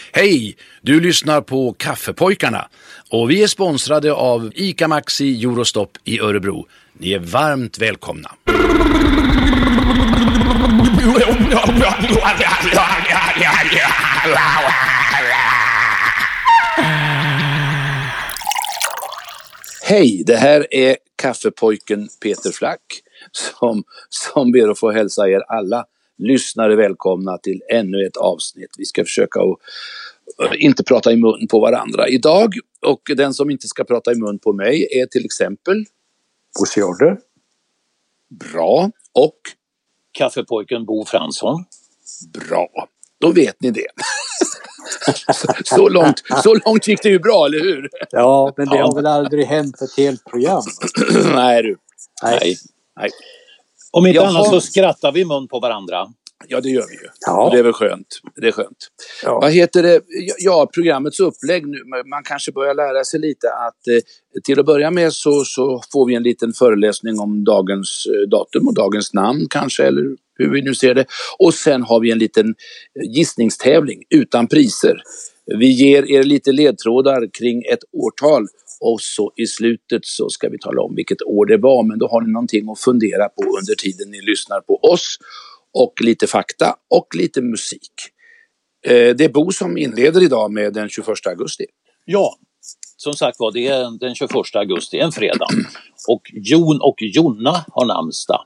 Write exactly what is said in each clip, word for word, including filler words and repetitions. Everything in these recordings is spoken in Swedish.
Hej, du lyssnar på Kaffepojkarna och vi är sponsrade av ICA Maxi Eurostop i Örebro. Ni är varmt välkomna. Hej, det här är kaffepojken Peter Flack som, som ber att få hälsa er alla lyssnare välkomna till ännu ett avsnitt. Vi ska försöka att inte prata i mun på varandra idag, och den som inte ska prata i mun på mig är till exempel Bosse Jorder. Bra. Och kaffepojken Bo Fransson. Bra. Då vet ni det. så, så, långt, så långt gick det ju bra, eller hur? Ja, men det har väl aldrig hänt ett helt program. Nej du. Nej. Nej. Om inte Jaha. annat så skrattar vi i mun på varandra. Ja, det gör vi ju. Ja. Och det är väl skönt. Det är skönt. Ja. Vad heter det? Ja, programmets upplägg nu. Man kanske börjar lära sig lite att eh, till att börja med så, så får vi en liten föreläsning om dagens eh, datum och dagens namn kanske, eller hur vi nu ser det. Och sen har vi en liten gissningstävling utan priser. Vi ger er lite ledtrådar kring ett årtal, och så i slutet så ska vi tala om vilket år det var. Men då har ni någonting att fundera på under tiden ni lyssnar på oss. Och lite fakta och lite musik. Eh, det är Bo som inleder idag med den tjugoförsta augusti. Ja, som sagt var, det är den tjugoförsta augusti, en fredag. Och Jon och Jonna har namnsdag.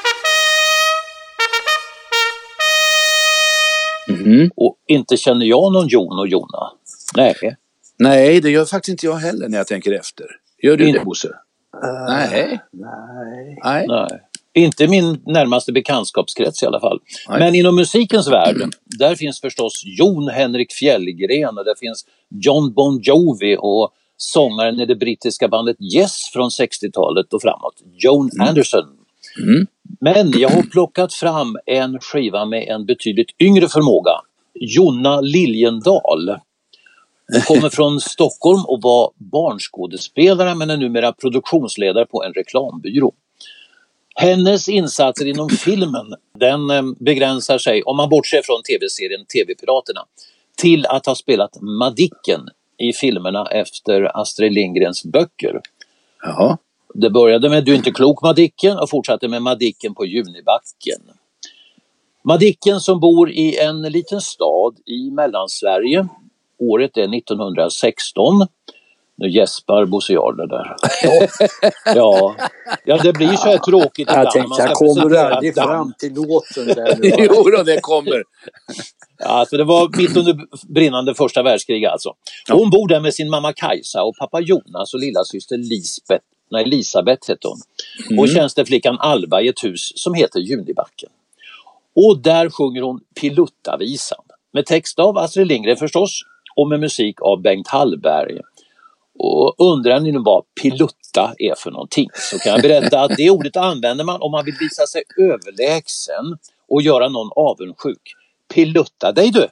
Mm. Och inte känner jag någon Jon och Jonna. Nej. Nej, det gör faktiskt inte jag heller när jag tänker efter. Gör du In- det, Bosse? Uh, Nej. Nej. Nej. Nej. Inte min närmaste bekantskapskrets i alla fall. Nej. Men inom musikens värld, där finns förstås Jon Henrik Fjällgren, och där finns John Bon Jovi och sångaren i det brittiska bandet Yes från sextiotalet och framåt, Joan Mm. Anderson. Mm. Men jag har plockat fram en skiva med en betydligt yngre förmåga, Jonna Liljendahl. Hon kommer från Stockholm och var barnskådespelare, men är numera produktionsledare på en reklambyrå. Hennes insatser inom filmen, den begränsar sig, om man bortser från tv-serien T V-piraterna, till att ha spelat Madicken i filmerna efter Astrid Lindgrens böcker. Jaha. Det började med Du är inte klok, Madicken, och fortsatte med Madicken på Junibacken. Madicken som bor i en liten stad i Mellansverige. Året är nittonhundrasexton. Nu gäspar Bosse Jorder där. Ja. ja, det blir så här tråkigt ibland. Jag tänkte, jag kommer aldrig fram till låten där nu. Jo då, det kommer. Ja, alltså det var mitt under brinnande första världskrig alltså. Hon bor där med sin mamma Kajsa och pappa Jonas och lilla syster Lisbeth. Nej, Elisabeth heter hon. Mm. Och tjänsteflickan Alba i ett hus som heter Junibacken. Och där sjunger hon Piluttavisan. Med text av Astrid Lindgren förstås. Och med musik av Bengt Hallberg. Och undrar ni nu vad pilutta är för någonting, så kan jag berätta att det ordet använder man om man vill visa sig överlägsen och göra någon avundsjuk. Pilutta dig du!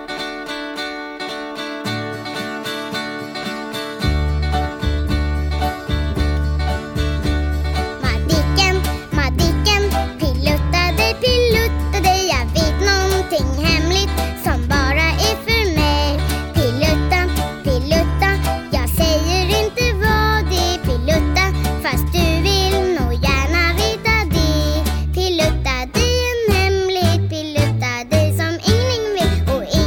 Madicken, Madicken, pilutta dig, pilutta dig. Jag vet någonting hemligt som bara är för mig. Pilutta, pilutta, jag säger inte vad det är. Pilutta, fast du vill nog gärna veta det. Pilutta dig en hemlighet, pilutta dig som ingen vill. Och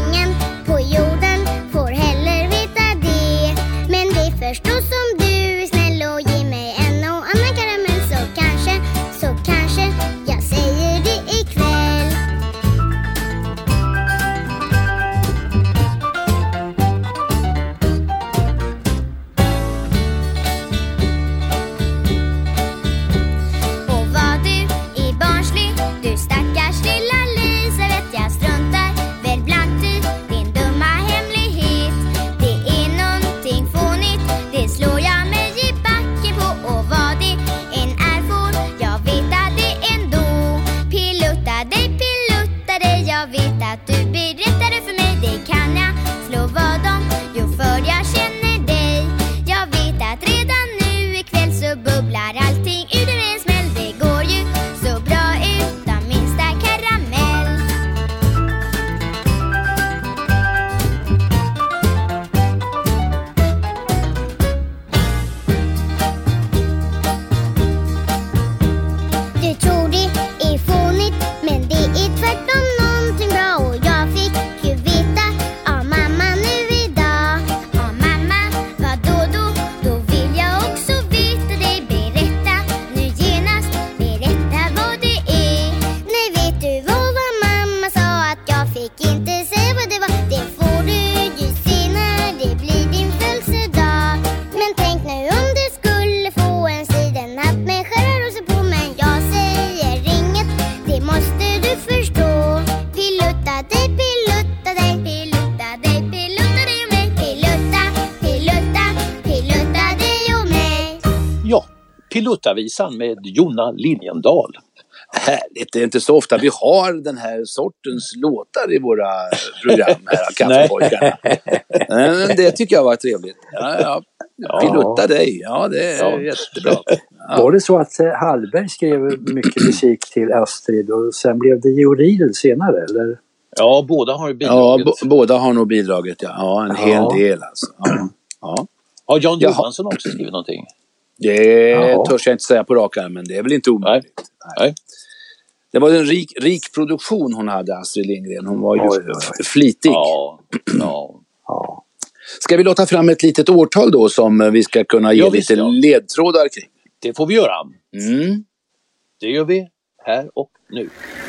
Pilotavisan med Jonna Liljendahl. Härligt, det är inte så ofta vi har den här sortens låtar i våra program här, Kaffepojkarna. Men det tycker jag var trevligt. Ja, ja. Pilutta dig, ja det är ja. jättebra. Ja. Var det så att Hallberg skrev mycket musik till Astrid och sen blev det Georg Riedel senare, eller? Ja, båda har bidragit. Ja, b- båda har nog bidragit, ja. Ja, en ja. hel del alltså. Ja. Ja. Har Jan Johansson också skrivit någonting? Det ja. törs jag inte säga på rak arm, men det är väl inte omöjligt. Nej. Nej. Det var en rik, rik produktion hon hade, Astrid Lindgren. Hon var ju oj, oj. flitig. Ja. Ja. Ja. Ska vi låta fram ett litet årtal då som vi ska kunna ge ja, lite ja. ledtrådar kring? Det får vi göra. Mm. Det gör vi här och nu.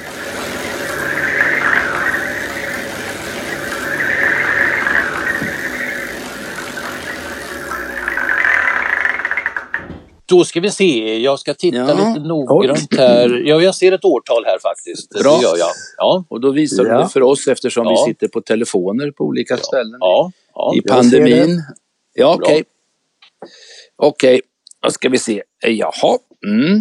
Då ska vi se, jag ska titta ja. lite noggrant här. Ja, jag ser ett årtal här faktiskt. Bra. Det gör jag. Ja. Och då visar ja. du det för oss eftersom ja. vi sitter på telefoner på olika ja. ställen ja. Ja. i pandemin. Ja, okej. Okay. Okej, okay. Då ska vi se. Jaha. Mm.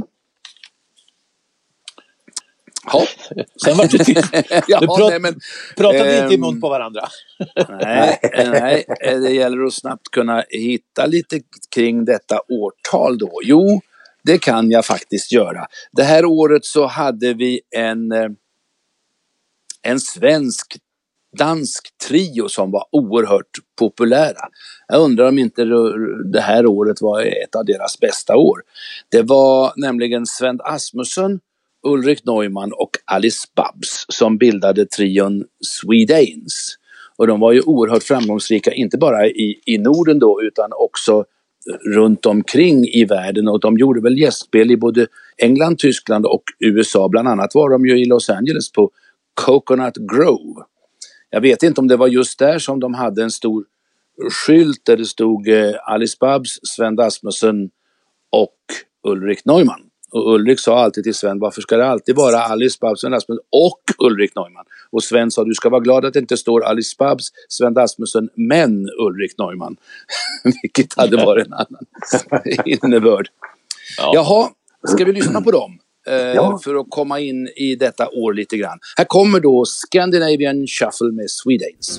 Ja. Sen var det tyst. ja, prat, nej, men, pratar vi inte i mun på varandra? nej, nej, det gäller att snabbt kunna hitta lite kring detta årtal då. Jo, det kan jag faktiskt göra. Det här året så hade vi en, en svensk dansk trio som var oerhört populära. Jag undrar om inte det här året var ett av deras bästa år. Det var nämligen Sven Asmussen, Ulrik Neumann och Alice Babs som bildade trion Swedanes. Och de var ju oerhört framgångsrika, inte bara i, i Norden då, utan också runt omkring i världen. Och de gjorde väl gästspel i både England, Tyskland och U S A. Bland annat var de ju i Los Angeles på Coconut Grove. Jag vet inte om det var just där som de hade en stor skylt där det stod Alice Babs, Sven Asmussen och Ulrik Neumann. Och Ulrik sa alltid till Sven, varför ska det alltid vara Alice Babs, Sven Asmussen och Ulrik Neumann? Och Sven sa, du ska vara glad att det inte står Alice Babs, Sven Asmussen, men Ulrik Neumann. Vilket hade varit en annan innebörd. Ja. Jaha, ska vi lyssna på dem? Eh, ja. För att komma in i detta år lite grann. Här kommer då Scandinavian Shuffle med Swedanes.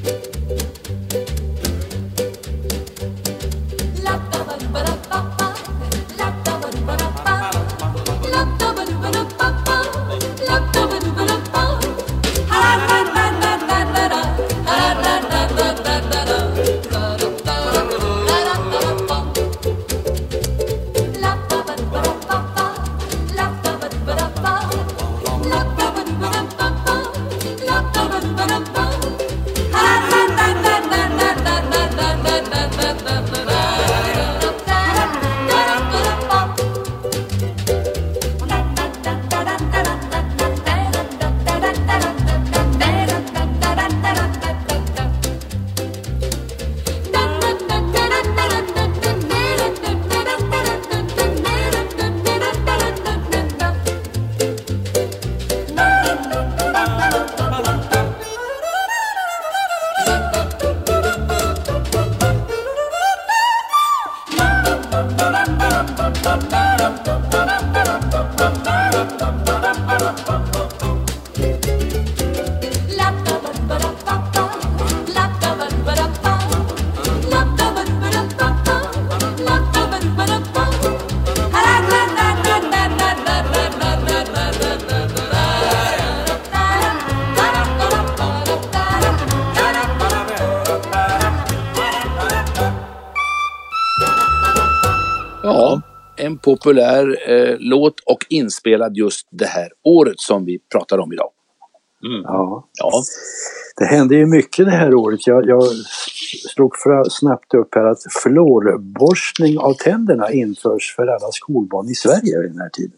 Ja, en populär eh, låt och inspelad just det här året som vi pratar om idag. Mm. Ja. ja, det hände ju mycket det här året. Jag, jag slog för, snabbt upp här att fluorborstning av tänderna införs för alla skolbarn i Sverige vid den här tiden.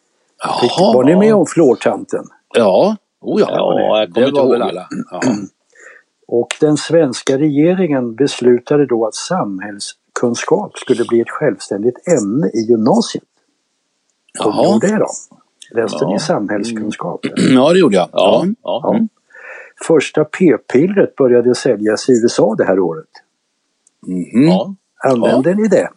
Jaha. Var ni med om fluortanten? Ja, oh ja, ja jag kommer inte ihåg alla. Ja. Och den svenska regeringen beslutade då att samhällskunskap skulle bli ett självständigt ämne i gymnasiet. Jaha. Och det då? Läste ja. ni samhällskunskap? Ja, det gjorde jag. Ja. Ja. Ja. Första p-pillret började säljas i U S A det här året. Mm-hmm. Ja. Använder ja. ni det?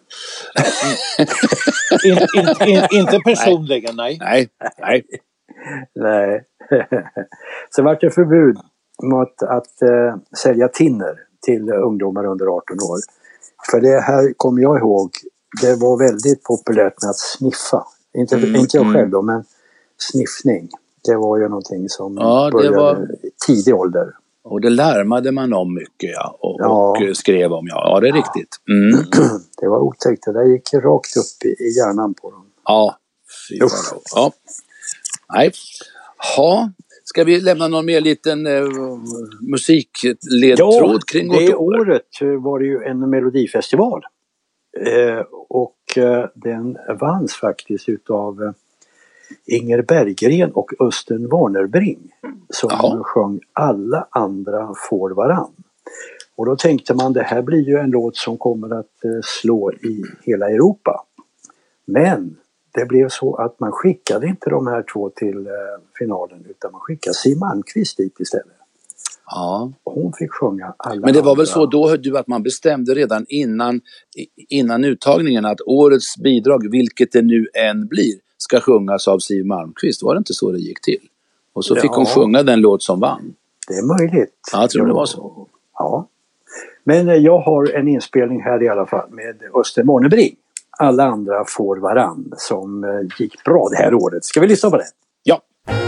in, in, in, inte personligen, nej. Nej, nej. nej. Så vart det förbud mot att äh, sälja tinner till ungdomar under arton år. För det här kommer jag ihåg, det var väldigt populärt med att sniffa. Inte, mm, inte jag själv då, men sniffning. Det var ju någonting som ja, började var... i tidig ålder. Och det larmade man om mycket, ja. Och, ja. och skrev om, ja. Ja, det är riktigt. Mm. Det var otäckt. Det där gick rakt upp i, i hjärnan på dem. Ja. ja. Nej. Ha. Ska vi lämna någon mer liten eh, musikledtråd ja, kring det året var det ju en melodifestival. Eh, och eh, den vanns faktiskt utav eh, Inger Berggren och Östen Warnerbring som Jaha. sjöng Alla andra får varann. Och då tänkte man det här blir ju en låt som kommer att eh, slå i hela Europa. Men det blev så att man skickade inte de här två till eh, finalen utan man skickade Siw Malmkvist dit istället. Ja. Hon fick sjunga alla Men det var andra. Väl så då du att man bestämde redan innan, innan uttagningen att årets bidrag, vilket det nu än blir, ska sjungas av Siw Malmkvist. Var det inte så det gick till? Och så ja. fick hon sjunga den låt som vann. Det är möjligt. Ja, jag tror det var så. Ja. Men eh, jag har en inspelning här i alla fall med Östen Warnerbring. Alla andra får varann som eh, gick bra det här året. Ska vi lyssna på det? Ja.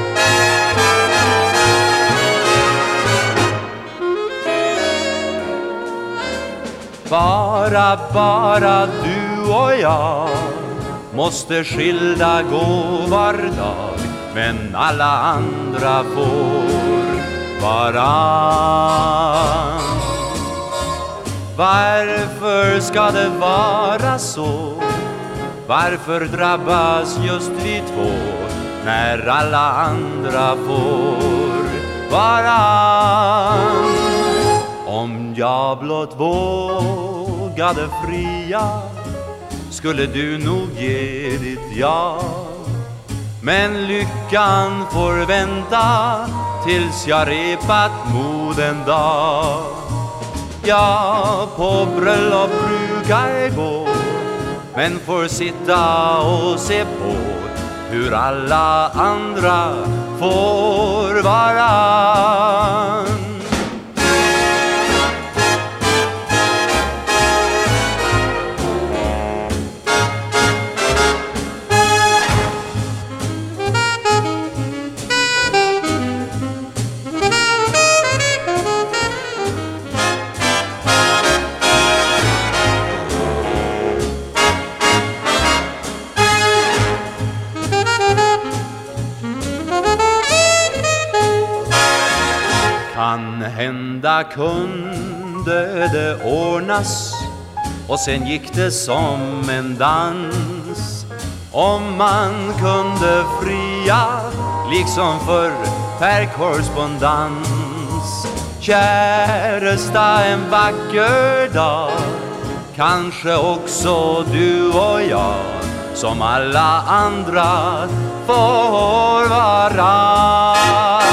Bara, bara du och jag måste skilda gå var dag, men alla andra får varann. Varför ska det vara så? Varför drabbas just vi två när alla andra får varann? Om jag blott vågade fria skulle du nog ge ditt ja. Men lyckan får vänta tills jag repat mod en dag. Ja, på bröllop brukar gå, men får sitta och se på hur alla andra får varann. Kan hända kunde det ordnas och sen gick det som en dans. Om man kunde fria liksom för per korrespondens. Käresta en vacker dag, kanske också du och jag, som alla andra får varann.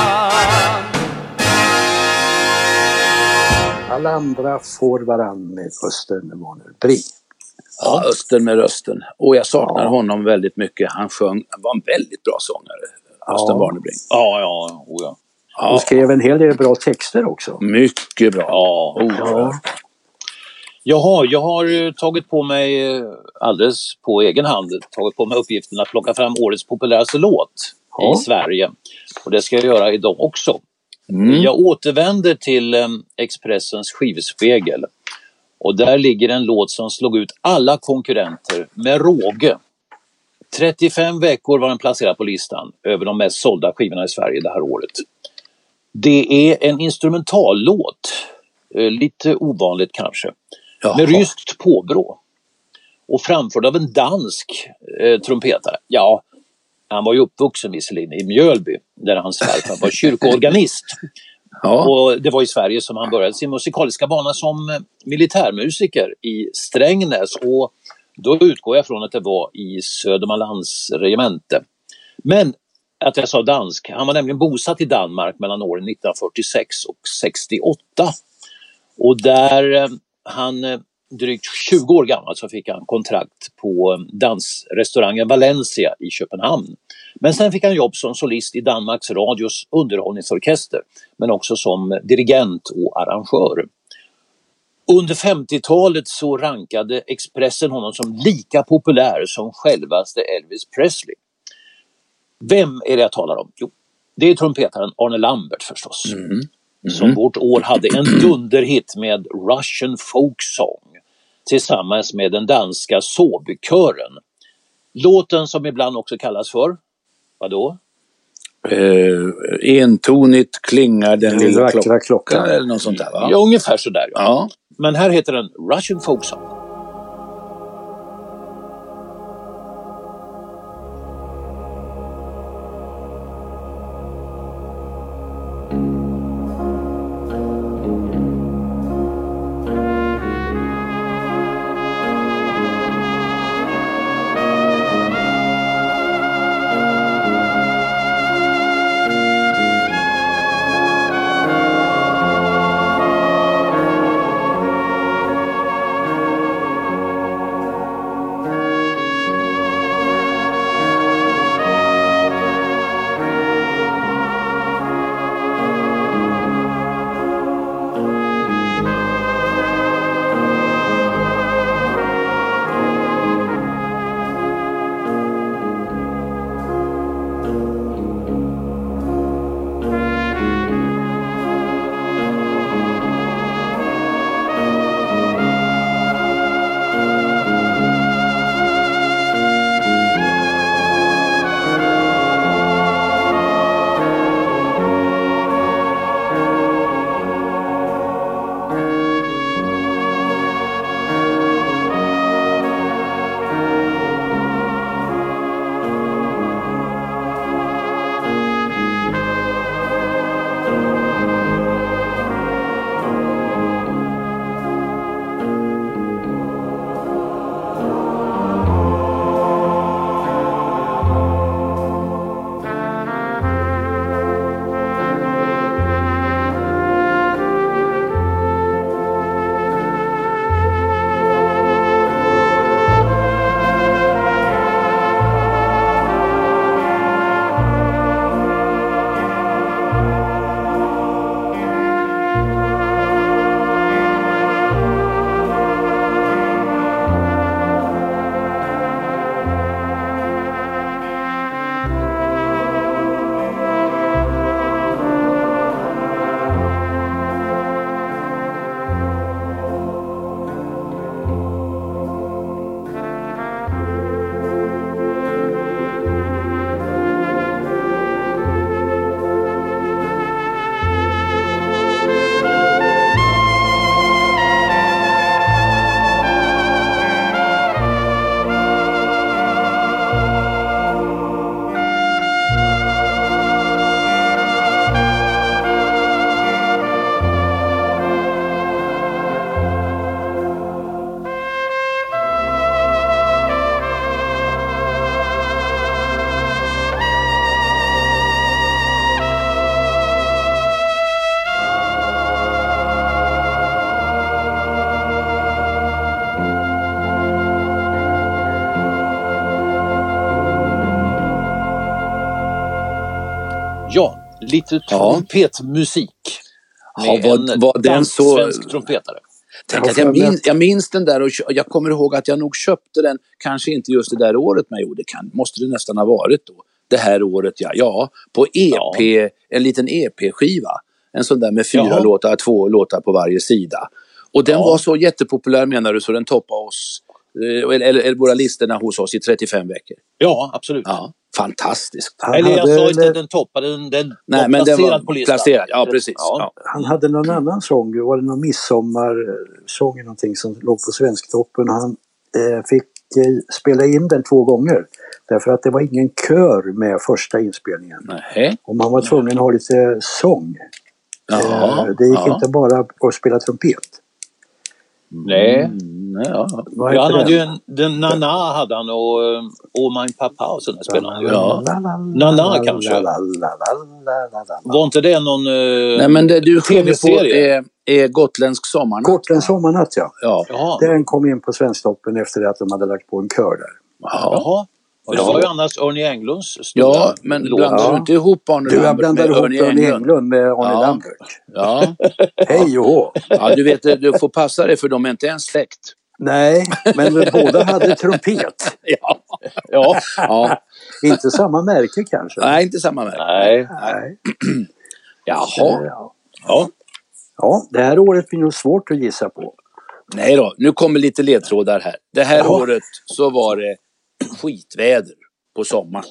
Alla andra får varann med Östen Warnerbring. Ja, Östen med rösten. Och jag saknar ja. honom väldigt mycket. Han sjöng, han var en väldigt bra sångare, Östen ja. Warnerbring. Ja, ja, oh, ja. ja. Och skrev en hel del bra texter också. Mycket bra. Ja, oh, ja. Jaha, jag har tagit på mig alldeles på egen hand tagit på mig uppgiften att plocka fram årets populäraste låt ja. i Sverige. Och det ska jag göra idag också. Mm. Jag återvänder till um, Expressens skivspegel. Och där ligger en låt som slog ut alla konkurrenter med råge. trettiofem veckor var den placerad på listan över de mest sålda skivorna i Sverige det här året. Det är en instrumentallåt, eh, lite ovanligt kanske, Jaha. med ryskt påbrå. Och framförd av en dansk eh, trumpetare. Ja, han var ju uppvuxen visserligen i Mjölby där hans farfar var kyrkoorganist. Ja. Och det var i Sverige som han började sin musikaliska bana som militärmusiker i Strängnäs. Och då utgår jag från att det var i Södermanlands regemente. Men att jag sa dansk, han var nämligen bosatt i Danmark mellan åren nittonhundrafyrtiosex och sextioåtta. Och där han drygt tjugo år gammal så fick han kontrakt på dansrestaurangen Valencia i Köpenhamn. Men sen fick han jobb som solist i Danmarks Radios underhållningsorkester, men också som dirigent och arrangör. Under femtiotalet så rankade Expressen honom som lika populär som självaste Elvis Presley. Vem är det jag talar om? Jo, det är trumpetaren Arne Lambert förstås. Mm. Mm. Som vårt år hade en dunderhit med Russian Folk Song tillsammans med den danska Såbykören. Låten som ibland också kallas för, vadå? Eh, entonigt klingar den, den lilla vackra klockan. klockan eller något sånt där, va? Ja, ungefär sådär. Ja. Ja. Men här heter den Russian Folk Song. Ja, lite trumpetmusik. Ja, var, var den så... svensk trumpetare. Tänk att jag, minns, jag minns den där och jag kommer ihåg att jag nog köpte den, kanske inte just det där året, men jo, det kan, måste det nästan ha varit då. Det här året, ja. Ja, på E P, ja. En liten E P-skiva. En sån där med fyra Jaha. låtar, två låtar på varje sida. Och den ja. var så jättepopulär, menar du, så den toppade oss, eller, eller våra listorna hos oss i trettiofem veckor. Ja, absolut. Ja, fantastiskt. Han eller jag sa inte att den toppade, den, den Nej, var men placerad den var på listan. Placerad, ja precis. Ja. Ja. Han hade någon annan sång, var det någon midsommarsång eller någonting som låg på Svensktoppen. Han eh, fick eh, spela in den två gånger. Därför att det var ingen kör med första inspelningen. Nej. Och man var tvungen att ha lite sång. Ja, eh, det gick ja. inte bara att spela trumpet. Nej. Mm, ja. Ja, han hade ju en, den Nana hade han och och min pappa och sådana spelade han. Ja. Nana kanske. Var inte det någon uh, Nej, men det du tv-serie? Är, är Gotländsk sommarnatt. Gotländsk sommarnatt, ja. Ja. Jaha. Den kom in på Svensktoppen efter att de hade lagt på en kör där. Ja. Jaha. Och det var ju annars Örne Englunds stora Ja, men låt. blandar Ja. du inte ihop Arne Du, jag Lambert blandar med ihop Örne Örne Englund? Englund med Arne Ja. Lambert. Ja. Hej och hå. Ja, du vet, du får passa dig för de är inte ens släkt. Nej, men båda hade trumpet. Ja. Ja. Ja. Inte samma märke kanske. Nej, inte samma märke. Nej. Nej. Jaha. Ja. Ja. Ja, det här året blir nog svårt att gissa på. Nej då, nu kommer lite ledtrådar här. Det här Ja. året så var det skitväder på sommaren.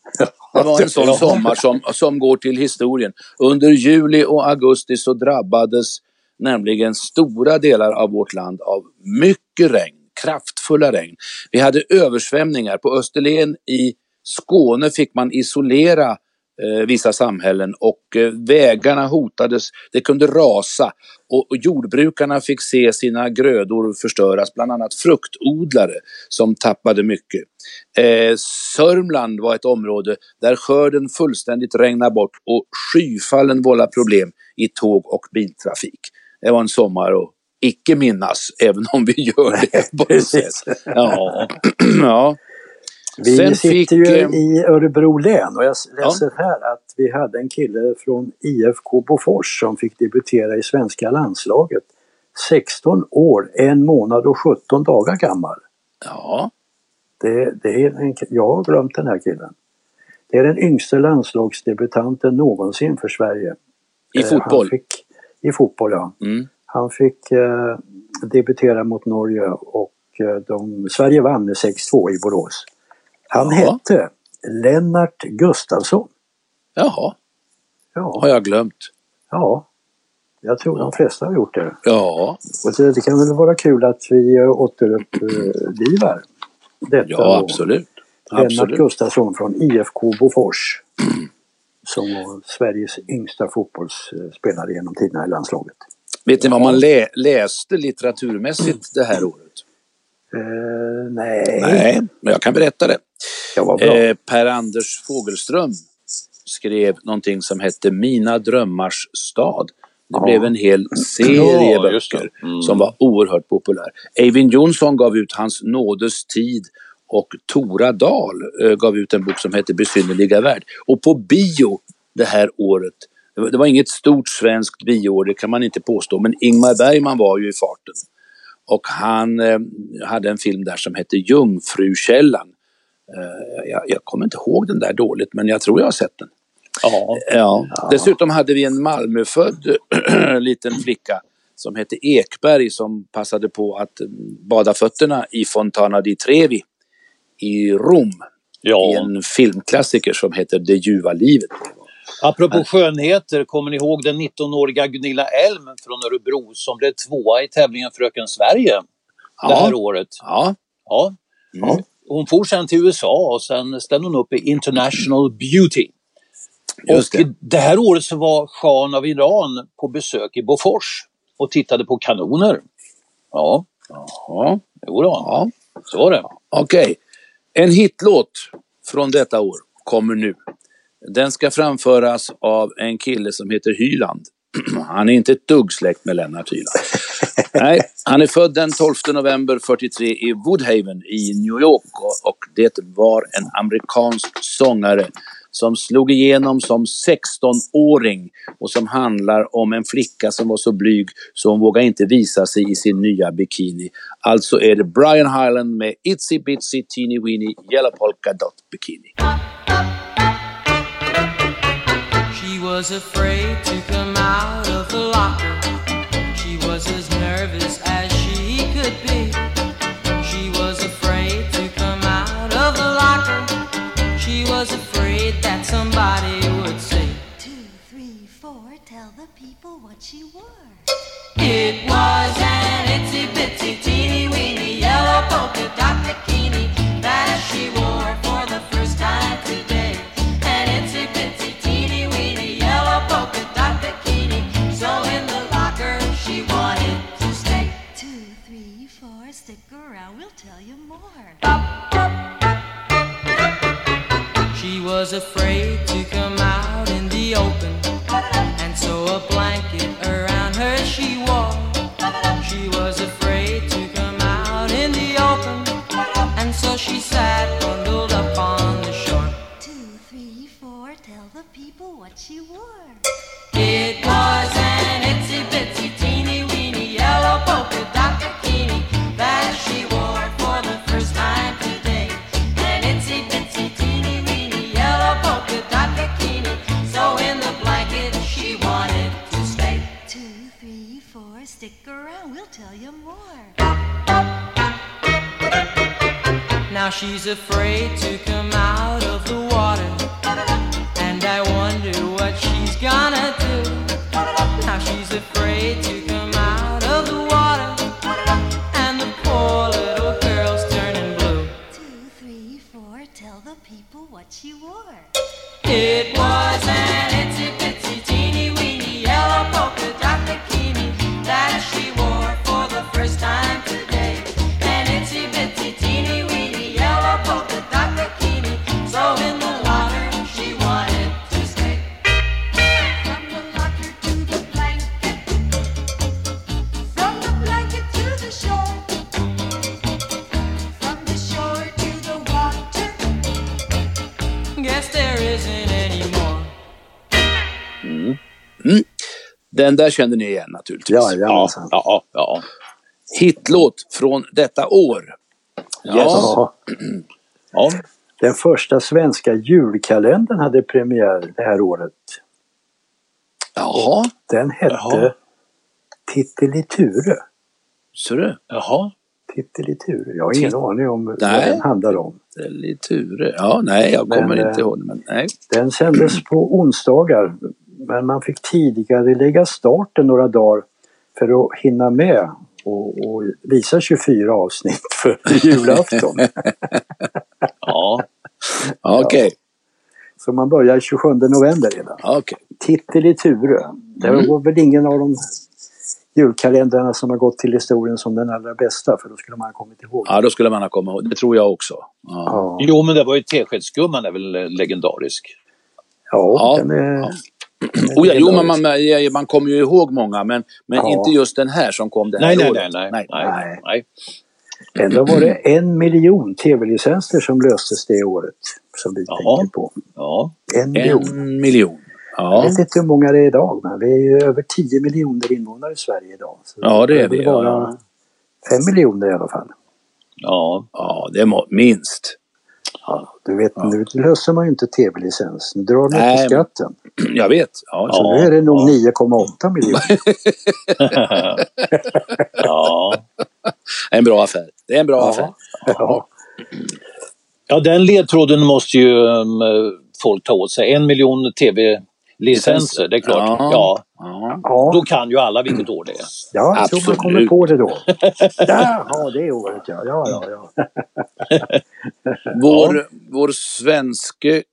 Det var en sån sommar som, som går till historien. Under juli och augusti så drabbades nämligen stora delar av vårt land av mycket regn, kraftfulla regn. Vi hade översvämningar. På Österlen i Skåne fick man isolera eh, vissa samhällen och eh, vägarna hotades, det kunde rasa och, och jordbrukarna fick se sina grödor förstöras, bland annat fruktodlare som tappade mycket. Eh, Sörmland var ett område där skörden fullständigt regnade bort och skyfallen vållade problem i tåg- och biltrafik. Det var en sommar och icke minnas, även om vi gör det på ett sätt. Ja. Ja. Vi Sen sitter fick, ju eh, i Örebro län och jag läser här att vi hade en kille från I F K Bofors som fick debutera i svenska landslaget. sexton år, en månad och sjutton dagar gammal. Ja. Det, det är en, jag har glömt den här killen. Det är den yngste landslagsdebutanten någonsin för Sverige. I Eh, fotboll? Han fick, I fotboll, ja. Mm. Han fick eh, debutera mot Norge och eh, de, Sverige vann med sex två i Borås. Han Ja. hette Lennart Gustafsson. Jaha, Ja, har jag glömt. ja, jag tror de flesta har gjort det. Ja, Och det, det kan väl vara kul att vi eh, återupplivar detta. ja då. absolut. Lennart absolut. Gustafsson från I F K Bofors. Som var Sveriges yngsta fotbollsspelare genom tiderna i landslaget. Vet ni vad man lä- läste litteraturmässigt det här året? Eh, nej. Nej, men jag kan berätta det. Jag var bra. Eh, Per-Anders Fogelström skrev någonting som hette Mina drömmars stad. Det Ja. blev en hel serie Ja, just det. böcker Mm. som var oerhört populär. Eivind Johnson gav ut Hans nådes tid och Tora Dahl eh, gav ut en bok som heter Besynnerliga värld. Och på bio det här året, det var, det var inget stort svenskt bioår, det kan man inte påstå, men Ingmar Bergman var ju i farten. Och han eh, hade en film där som hette Jungfrukällan. Eh, jag, jag kommer inte ihåg den där dåligt, men jag tror jag har sett den. Ja. Ja. Dessutom hade vi en Malmöfödd liten flicka som hette Ekberg som passade på att bada fötterna i Fontana di Trevi i Rom. I Ja. en filmklassiker som heter Det ljuva livet. Apropå skönheter, kommer ni ihåg den nittonåriga Gunilla Elm från Örebro som blev tvåa i tävlingen Fröken Sverige det här året? Ja. Ja. Mm. Hon for sen till U S A och sen ställde hon upp i International Beauty. Just och det. det här året så var Khan av Iran på besök i Bofors och tittade på kanoner. Ja, Ja. jo då. Ja. Så var det. Okej. En hitlåt från detta år kommer nu. Den ska framföras av en kille som heter Hyland. Han är inte ett dugg släkt med Lennart Hyland. Nej, han är född den tolfte november fyrtiotre i Woodhaven i New York och, och det var en amerikansk sångare som slog igenom som sexton-åring och som handlar om en flicka som var så blyg så hon vågade inte visa sig i sin nya bikini. Alltså är det Brian Hyland med Itsy Bitsy Teeny Weeny Yellow Polka Dot Bikini. She was afraid to come out of the locker. She was as nervous as she could be. She was afraid to come out of the locker. She was afraid that somebody would say, Two, three, four, tell the people what she wore. it was an itsy bitsy teeny weeny yellow polka dot bikini that she wore for the first time today. An itsy bitsy teeny weeny yellow polka dot bikini. So in the locker she wanted to stay. Two, three, four, stick around, we'll tell you more. She was afraid to come out in the open, and so a blanket around her she wore. stick around, we'll tell you more. Now she's afraid to come out of the water, and I wonder what she's gonna do. Now she's afraid to come out of the water, and the poor little girl's turning blue. Two, three, four, tell the people what she wore. It was an itsy bitsy teeny weeny yellow polka dot bikini that she wore for the first time today. An itsy bitsy teeny weeny yellow polka dot bikini, so in the water she wanted to stay. From the locker to the blanket, from the blanket to the shore, from the shore to the water. Guess there isn't any more. Mm. Den där kände ni igen naturligtvis. Ja, Ja, ja. ja, ja. Hitlåt från detta år. Ja, Ja. ja. Den första svenska julkalendern hade premiär det här året. jaha, Den hette Jaha. Titteliture. så du. Jaha. Titteliture. Jag har ingen Titt- aning om vad Nej. den handlar om. Det är lite tur. Ja, nej, jag kommer Men, inte eh, ihåg. Men nej. Den sändes på onsdagar, men man fick tidigare lägga starten några dagar för att hinna med och, och visa tjugofyra avsnitt för julafton. Ja. Okej, Så man börjar tjugosjunde november redan. okej. Titteliture. Det Mm. var väl ingen av de julkalendrarna som har gått till historien som den allra bästa, för då skulle man ha kommit ihåg. Ja, då skulle man ha kommit ihåg. Det tror jag också. Ja, Ja, Jo, men det var ju Teskedsgumman är väl eh, legendarisk. ja, Ja, den är... ja. den är oh, ja, jo, men legendarisk. man, ja, man kommer ju ihåg många, men, men Ja. inte just den här som kom det här Nej, nej, året. nej, nej, nej, nej. nej. Ändå var det en miljon tv-licenser som löstes det året, som vi Jaha. tänker på. Ja. En miljon. En miljon. Jag Ja, vet inte hur många det är idag, men vi är ju över tio miljoner invånare i Sverige idag. Så ja det är borde vi. vara Ja, fem miljoner i alla fall. Ja. ja det må, minst. Ja, du vet, nu löser man ju inte tv-licens. Nu drar man Nej, på skatten. Jag vet. Ja, Så så. nu är det nog nio komma åtta miljoner. Ja. En bra affär. Det är en bra affär. Ja. Ja, den ledtråden måste ju um, folk ta åt sig. En miljon tv-licenser, det är klart. Ja. Ja. Ja. Ja, Då kan ju alla vilket år det är. ja, jag tror man Absolut. kommer på det då. Jaha, det är året ja. Ja, ja, ja. Vår, vår svenske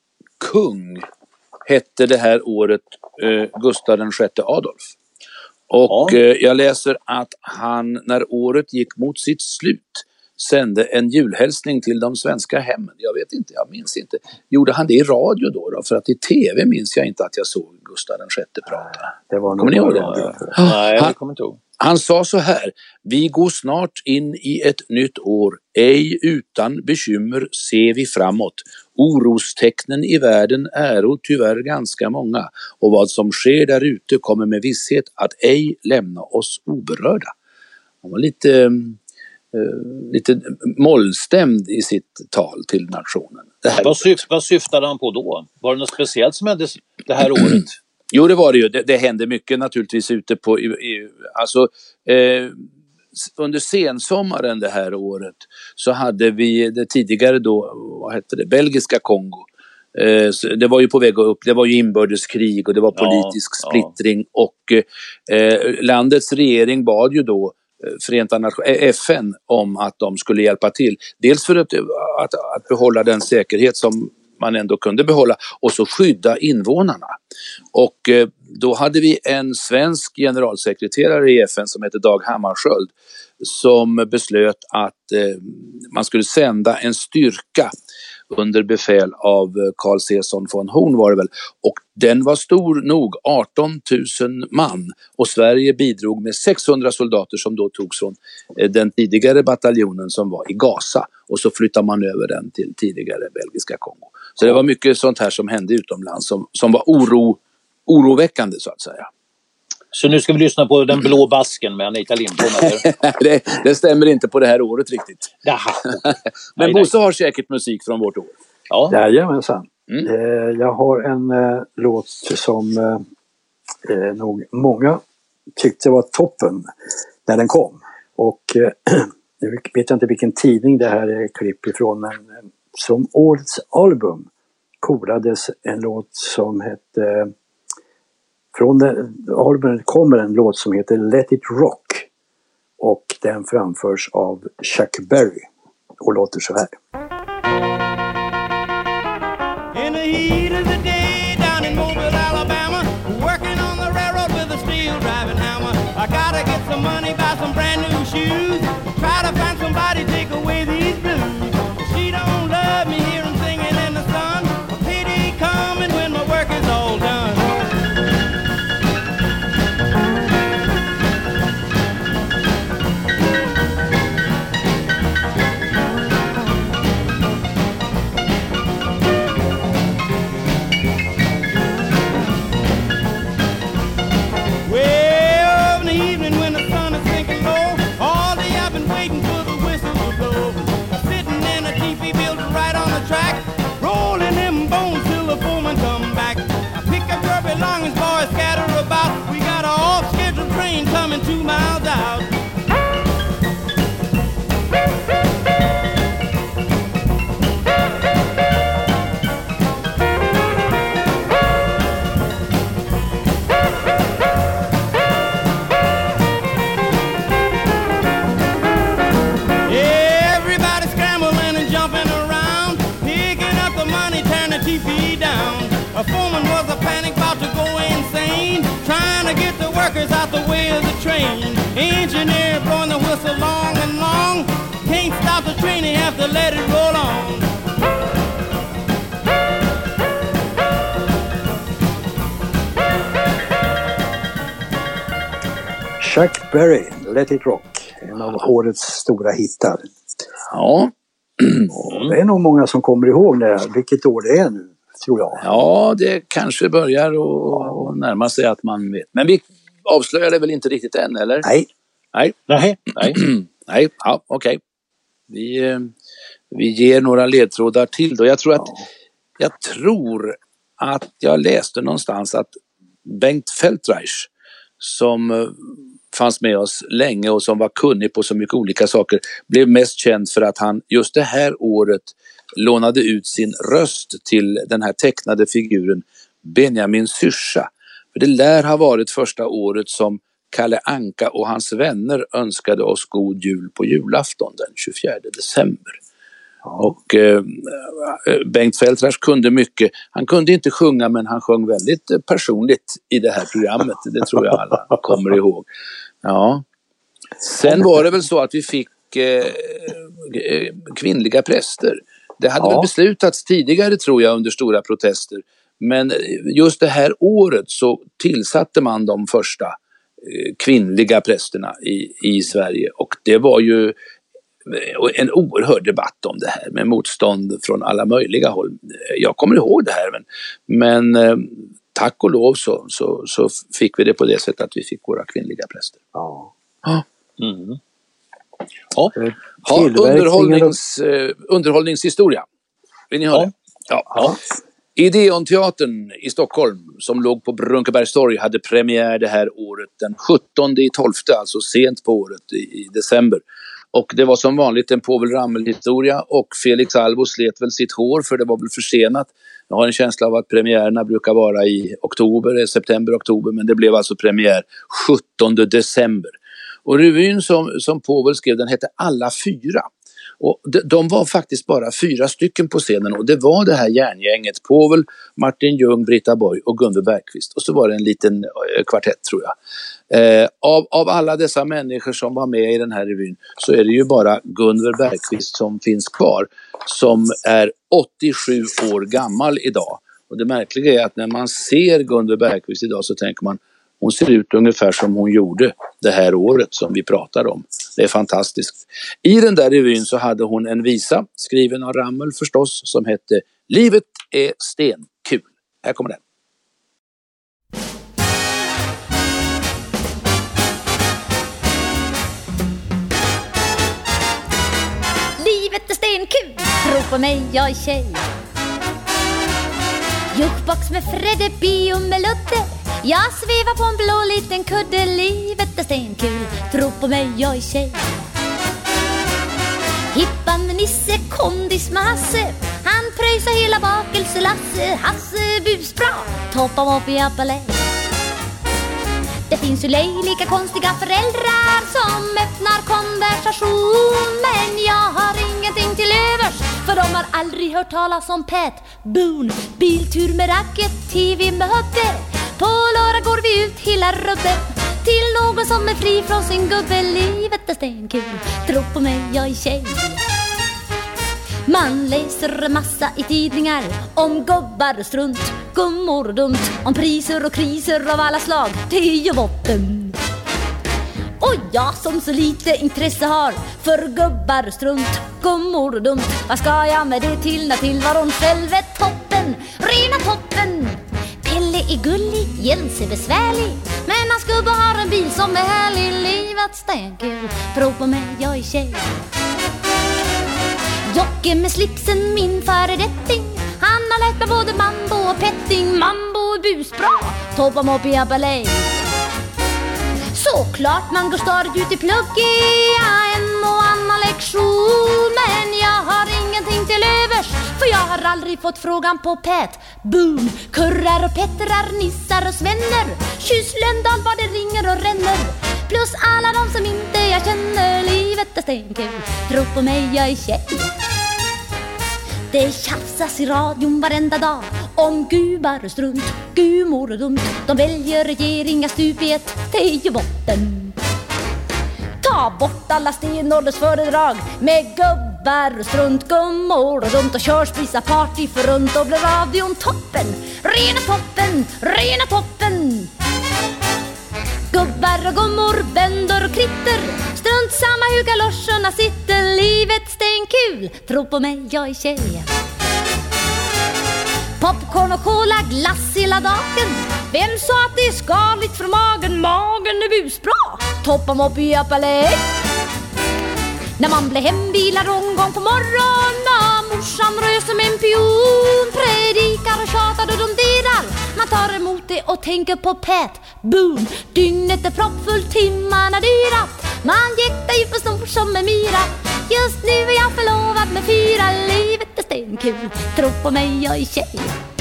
kung hette det här året eh, Gustav den sjätte Adolf. Och Ja. eh, jag läser att han när året gick mot sitt slut sände en julhälsning till de svenska hemmen. Jag vet inte, jag minns inte. Gjorde han det i radio då? då? För att i tv minns jag inte att jag såg Gustav den sjätte prata. Det var nog Kommer ni ihåg bara- det? Nej, Han- det kommer inte ihåg. Han sa så här: vi går snart in i ett nytt år, ej utan bekymmer ser vi framåt. Orostecknen i världen äro tyvärr ganska många, och vad som sker där ute kommer med visshet att ej lämna oss oberörda. Han var lite, eh, lite mollstämd i sitt tal till nationen. Det här Vad, syf- vad syftade han på då? Var det något speciellt som hände det här året? Jo, det var det ju. Det, det hände mycket naturligtvis ute på... I, i, alltså, eh, under sensommaren det här året så hade vi det tidigare då, vad hette det, belgiska Kongo. Eh, så det var ju på väg upp, det var ju inbördeskrig och det var Ja, politisk ja. splittring och eh, landets regering bad ju då eh, Förenta Nation- eh, F N om att de skulle hjälpa till. Dels för att, att, att behålla den säkerhet som man ändå kunde behålla och så skydda invånarna. Och eh, då hade vi en svensk generalsekreterare i F N som heter Dag Hammarskjöld som beslöt att eh, man skulle sända en styrka under befäl av eh, Carl Cesar von Horn var det väl. Och den var stor nog, arton tusen man. Och Sverige bidrog med sexhundra soldater som då togs från eh, den tidigare bataljonen som var i Gaza. Och så flyttade man över den till tidigare belgiska Kongo. Så det var mycket sånt här som hände utomlands som, som var oro, oroväckande så att säga. Så nu ska vi lyssna på Den blå basken med Anita Lindholm, eller? det, det stämmer inte på det här året riktigt. Jaha. Men Nej, Bosse har säkert musik från vårt år. Ja. Jajamensan. Mm. Eh, jag har en eh, låt som eh, eh, nog många tyckte var toppen när den kom. Och eh, nu vet jag inte vilken tidning det här är klipp ifrån, men eh, som årets album korades en låt som hette, från det, albumet kommer en låt som heter Let It Rock, och den framförs av Chuck Berry och låter så här. In the heat of the day down in Mobile, Alabama, working on the railroad with a steel driving hammer. I gotta get some money, buy some brand new shoes, try to find somebody take away these blues. She don't love me, hear 'em singing in the sun. A pity coming when my work is all done. Engineer blowing the whistle long and long. Can't stop the train, you have to let it roll on. Chuck Berry, Let It Rock, en av årets stora hittar. Ja. Och det är nog många som kommer ihåg det, vilket år det är nu, tror jag. Ja, det kanske börjar och, och närma sig att man vet. Men vi avslöjar det väl inte riktigt än, eller? Nej. Nej. Nej. Nej. Nej, ja, okej. Okay. Vi, eh, vi ger några ledtrådar till då. Jag tror att, Ja. jag tror att jag läste någonstans att Bengt Feldreich, som eh, fanns med oss länge och som var kunnig på så mycket olika saker, blev mest känd för att han just det här året lånade ut sin röst till den här tecknade figuren Benjamin Syrsa. För det lär ha varit första året som Kalle Anka och hans vänner önskade oss god jul på julafton den tjugofjärde december. Ja. Och eh, Bengt Feldreich kunde mycket. Han kunde inte sjunga, men han sjöng väldigt personligt i det här programmet. Det tror jag alla kommer ihåg. Ja. Sen var det väl så att vi fick eh, kvinnliga präster. Det hade ja. väl beslutats tidigare, tror jag, under stora protester. Men just det här året så tillsatte man de första eh, kvinnliga prästerna i, i Sverige. Och det var ju en oerhörd debatt om det här med motstånd från alla möjliga håll. Jag kommer ihåg det här, men, men eh, tack och lov så, så, så fick vi det på det sättet att vi fick våra kvinnliga präster. Ja. Ja. Mm. Ja. Ja, underhållnings, eh, underhållningshistoria. Vill ni höra Ja. det? Ja. Ja. Ideonteatern i Stockholm, som låg på Brunkebergstorg, hade premiär det här året den sjuttonde i tolfte, alltså sent på året i, i december. Och det var som vanligt en Povel Ramel-historia, och Felix Alvo slet väl sitt hår för det var väl försenat. Jag har en känsla av att premiärerna brukar vara i oktober, september, oktober, men det blev alltså premiär sjuttonde december. Och revyn som, som Povel skrev, den hette Alla fyra. Och de, de var faktiskt bara fyra stycken på scenen, och det var det här järngänget: Povel, Martin Ljung, Britta Borg och Gunde Bergqvist. Och så var det en liten eh, kvartett, tror jag. Eh, av, av alla dessa människor som var med i den här revyn så är det ju bara Gunde Bergqvist som finns kvar, som är åttiosju år gammal idag. Och det märkliga är att när man ser Gunde Bergqvist idag så tänker man, hon ser ut ungefär som hon gjorde det här året som vi pratar om. Det är fantastiskt. I den där revyn så hade hon en visa, skriven av Ramel förstås, som hette Livet är stenkul. Här kommer den. Livet är stenkul, tro på mig, jag är tjej. Jukebox med Fredde, bio med Ludde. Jag svävar på en blå liten kudde, livet är stenkul. Tro på mig, jag är tjej. Hippan Nisse, kondis med Hasse, han pröjsar hela bakelse Lasse. Hasse busbra, toppar upp i Appalä. Det finns ju lika konstiga föräldrar som öppnar konversation. Men jag har ingenting till övers, för de har aldrig hört talas om Pat Boone. Biltur med racket, tv med hödde. På lördag går vi ut hela rubben till någon som är fri från sin gubbe. Livet är stenkul, tro på mig, jag är tjej. Man läser massa i tidningar om gubbar och strunt, gummor och dumt, om priser och kriser av alla slag. Det är ju botten. Och jag som så lite intresse har för gubbar och strunt, gummor och dumt, vad ska jag med det till när tillvaron själv är toppen, rena toppen. Pelle är gullig, Jens är besvärlig, men hans gubbe har en bil som är härlig. Livet stenkul, tro på mig, jag är tjej. Jocke med slipsen, min föredetting, han har lärt mig både mambo och petting. Mambo är busbra, toppar mig upp i Appalä. Såklart man går stadigt ut i plugget, en och annan lektion. Men jag har ingenting till övers, för jag har aldrig fått frågan på Pat Boone. Kurrar och Pettrar, nissar och svenner, kyss Löndal vad det ringer och ränner. Plus alla de som inte jag känner. Livet är stenkul, tro på mig, jag är tjej. Det tjafsas i radion varenda dag om gubbar och strunt, gumor och dumt. De väljer regeringar stup i ett, det är ju botten. Ta bort alla stenålders föredrag med gubbar och strunt, gummor och dumt, och kör spisa party för runt, och blir radion toppen, rena toppen, rena toppen. Gubbar och gummor, bönder och kritter, strunt samma hur galoscherna sitter. Livet stenkul, tro på mig, jag är tjej. Popcorn och cola, glass hela dagen, vem sa att det är skadligt för magen? Magen är busbra, toppar mig upp i Appalä. När man blir hembilad en gång på morgonen, morsan röser med en pion, predikar och tjatar och de delar. Man tar emot det och tänker på Pat Boone. Dygnet är proppfullt, timmarna dyra, man jäktar ju för stor som en myra. Just nu är jag förlovad med fyra. Livet är stenkul, tro på mig, jag är tjej.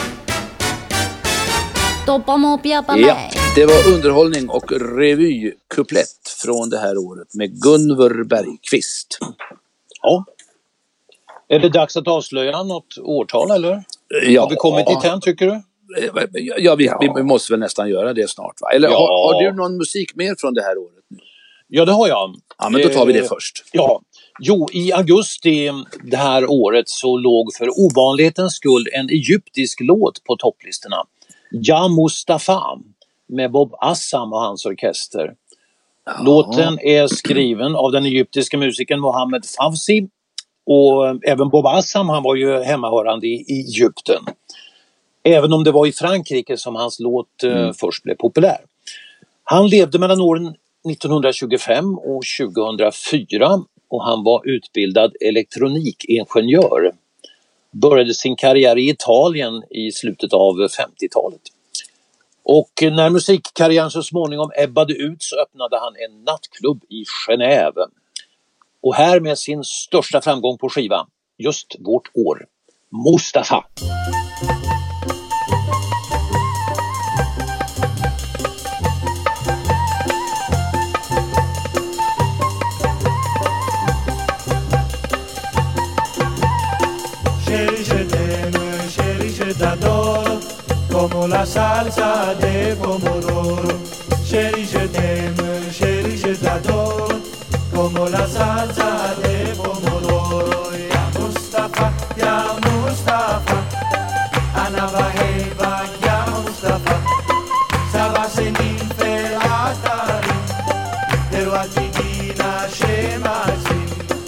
Toppa mig upp i Appalä. Ja, det var underhållning och revykuplett från det här året med Gunvor Bergqvist. Ja. Är det dags att avslöja något årtal eller? Ja. Har vi kommit dit än, tycker du? Ja, vi, vi måste väl nästan göra det snart, va? Eller Ja. har, har du någon musik mer från det här året nu? Ja, det har jag. Ja, men då tar vi det Eh, först. Ja. Jo, i augusti det här året så låg för ovanlighetens skull en egyptisk låt på topplistorna. Ja Mustafa med Bob Assam och hans orkester. Låten är skriven av den egyptiska musikern Mohammed Fawzi, och även Bob Assam, han var ju hemmahörande i Egypten. Även om det var i Frankrike som hans låt eh, Mm. först blev populär. Han levde mellan åren nittonhundratjugofem och tjugohundrafyra och han var utbildad elektronikingenjör. Började sin karriär i Italien i slutet av femtiotalet. Och när musikkarriären så småningom ebbade ut så öppnade han en nattklubb i Genève. Och här med sin största framgång på skiva, just vårt år, Mustafa. Chérie, je t'aime, chérie, je t'adore, como la salsa de pomodoro. Chérie, je t'aime, chérie, je t'adore, como la salsa de pomodoro. Ya Mustafa, ya Mustafa, Ana Baheba, ya Mustafa, Sabasenin Felatari, Derwatidina Shemasi.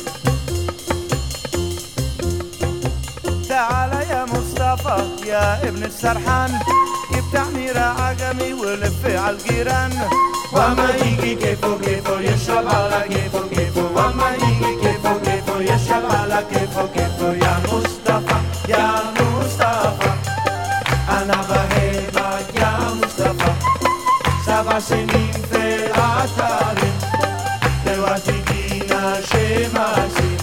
تعال يا مصطفى يا ابن السرحان افتح ميرا عجمي ولف على الجيران وما يجي كيفو كيفو يشرب على كيفو كيفو وما يجي كيفو كيفو يشرب على كيفو كيفو يا مصطفى يا مصطفى أنا بحبك يا مصطفى chez Maxime.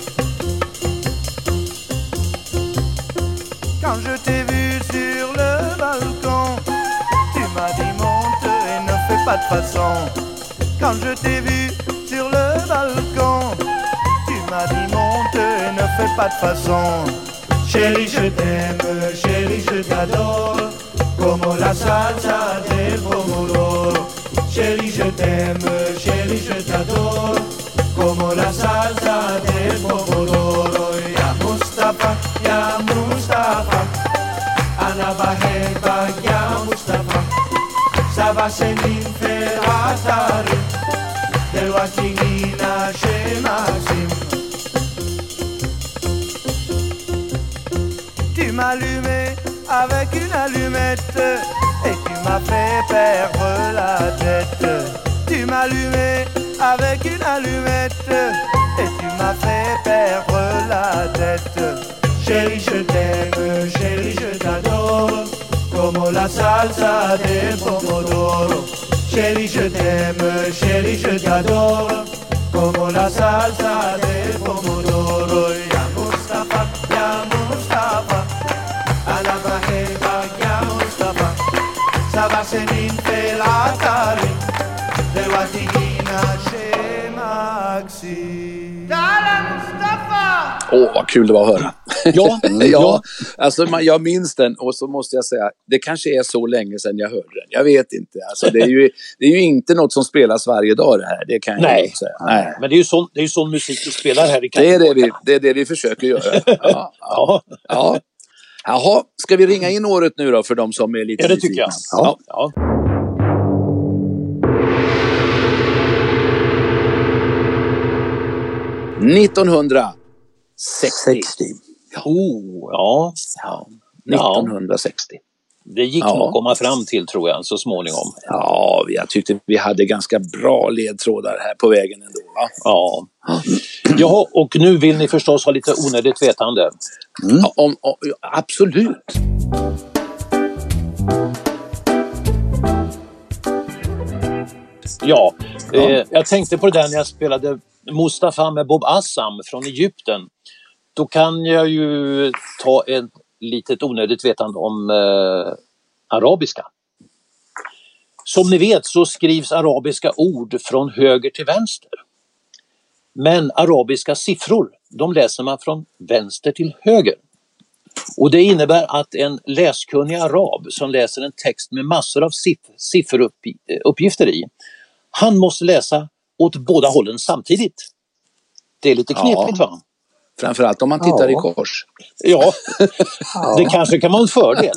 Quand je t'ai vu sur le balcon, tu m'as dit monte et ne fais pas de façon. Quand je t'ai vu sur le balcon, tu m'as dit monte et ne fais pas de façon. Chérie, je t'aime, chérie, je t'adore, como la salsa del pomodoro. Chérie, je t'aime, chérie, je t'adore, como la salsa del pomodoro. Ya Mustafa, ya Mustafa, Ana Baheba, ya Mustafa, Saba Senin Ferratari, del Watigina chez Maxime. Tu m'as allumé avec une allumette et tu m'as fait perdre la tête. Tu m'as allumé avec une allumette et tu m'as fait perdre la tête. Chérie, je t'aime, chérie, je t'adore, como la salsa del pomodoro. Chérie, je t'aime, chérie, je t'adore, como la salsa del pomodoro. Ya Mustafa, ya Mustafa, Ana Baheba, ya Mustafa, Saba Senin Felatari, del Watigina chez Maxime. Dala Mustafa! Åh, oh, vad kul det var att höra. Ja, ja, alltså man, jag minns den och så måste jag säga, det kanske är så länge sedan jag hörde den. Jag vet inte. Alltså, det, är ju, det är ju inte något som spelas varje dag det här, det kan Nej. jag inte säga. Nej, men det är ju sån, det är ju sån musik vi spelar här i det är det, vi, det är det vi försöker göra. Ja, ja, ja. Jaha, ska vi ringa in året nu då för de som är lite... Ja, det tycker jag. Ja. Ja. nittonhundrasextio. Oh, ja. Ja, nittonhundrasextio. Det gick Ja. nog att komma fram till, tror jag, så småningom. Ja, jag tyckte vi hade ganska bra ledtrådar här på vägen ändå. Va? Ja. Ja, och nu vill ni förstås ha lite onödigt vetande. Mm. Ja, om, om, absolut. Ja, eh, jag tänkte på det där när jag spelade Mustafa med Bob Assam från Egypten. Då kan jag ju ta ett litet onödigt vetande om eh, arabiska. Som ni vet så skrivs arabiska ord från höger till vänster. Men arabiska siffror, de läser man från vänster till höger. Och det innebär att en läskunnig arab som läser en text med massor av siff- sifferuppgifter i, han måste läsa åt båda hållen samtidigt. Det är lite knepigt, Ja. va? Framförallt om man tittar Ja. i kors. Ja, det kanske kan vara en fördel.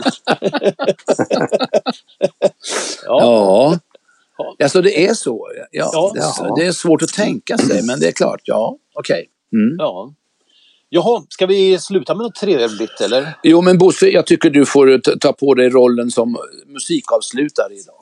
Ja. Alltså det är så. Ja, Ja. det, det är svårt att tänka sig, men det är klart. Ja, okej. Mm. Ja. Jaha, ska vi sluta med något trevligt eller? Jo, men Bosse, jag tycker du får t- ta på dig rollen som musikavslutare idag.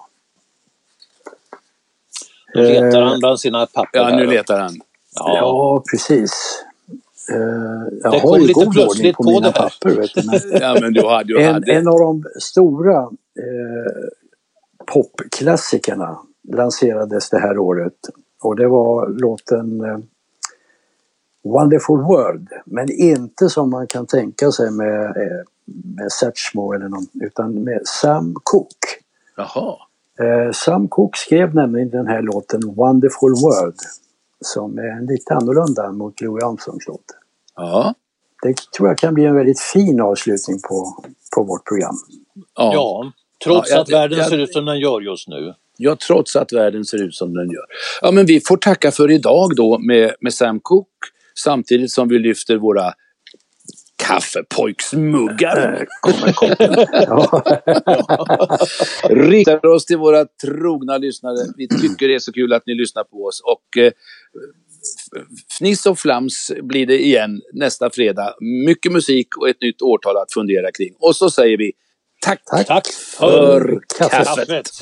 Då letar han bland sina papper. Ja, nu där. letar han. Ja. Ja, precis. Uh, jag Det har kom ju lite god ordning plötsligt på på mina det här. papper. Vet du, men Ja, men du hade, du en, hade. en av de stora eh, popklassikerna lanserades det här året. Och det var låten eh, Wonderful World. Men inte som man kan tänka sig med, eh, med Satchmo eller någon, utan med Sam Cooke. Jaha. Eh, Sam Cooke skrev nämligen den här låten Wonderful World, som är lite annorlunda mot Louis Armstrongs låt. Ja. Det tror jag kan bli en väldigt fin avslutning på, på vårt program. Ja. Ja, trots Ja, jag- att världen jag- ser ut som den gör just nu. Ja, trots att världen ser ut som den gör. Ja, men vi får tacka för idag då med, med Sam Cooke, samtidigt som vi lyfter våra kaffepojksmuggar. Ja. Riktar oss till våra trogna lyssnare. Vi tycker det är så kul att ni lyssnar på oss. Och eh, fniss och flams blir det igen nästa fredag. Mycket musik och ett nytt årtal att fundera kring. Och så säger vi tack, Tack. Tack för kaffet. kaffet.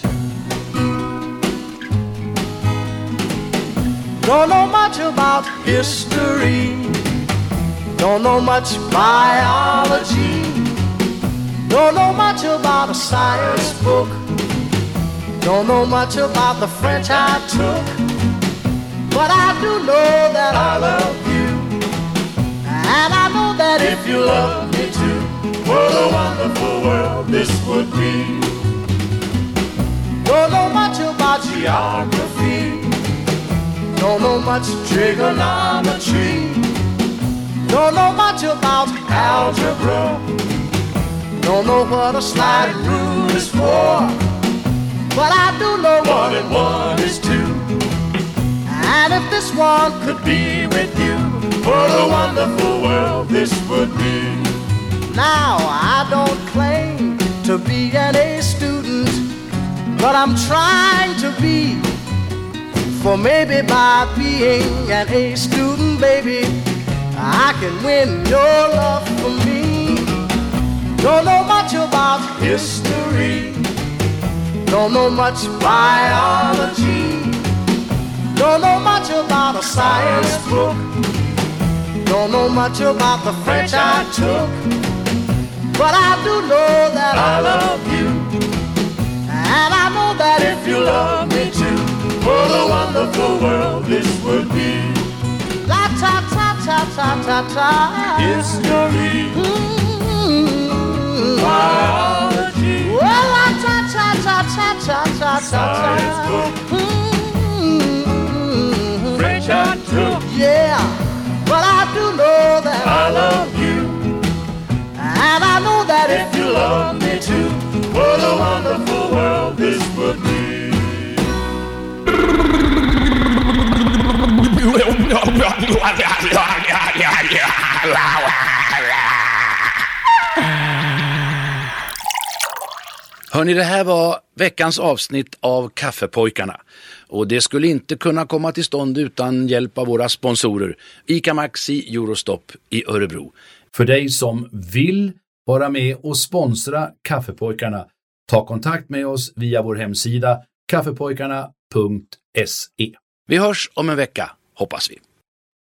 Don't know much about history. Don't know much biology. Don't know much about a science book. Don't know much about the French I took. But I do know that I you love me too. What a wonderful world this would be. Don't know much about geography, don't know much trigonometry, don't know much about algebra, don't know what a slide rule is for, but I do know one and one is two. And if this one could be with you, what a wonderful world this would be. Now I don't claim to be an A student, but I'm trying to be. For maybe by being an A student, baby, I can win your love for me. Don't know much about history, don't know much biology, don't know much about a science book, don't know much about the French I took, but I do know that I love you, and I know that if you love me too, what a wonderful world this would be. La ta ta ta ta ta ta. History, mm-hmm. Biology, well, la ta ta ta ta ta ta ta. Science book, mm-hmm. French I took, yeah, but I do know that I love you, and I know that if you love me too, what a wonderful world this would be. Hörrni, det här var veckans avsnitt av Kaffepojkarna. Och det skulle inte kunna komma till stånd utan hjälp av våra sponsorer. ICA Maxi Eurostop i Örebro. För dig som vill vara med och sponsra Kaffepojkarna, ta kontakt med oss via vår hemsida kaffepojkarna punkt se. Vi hörs om en vecka, hoppas vi.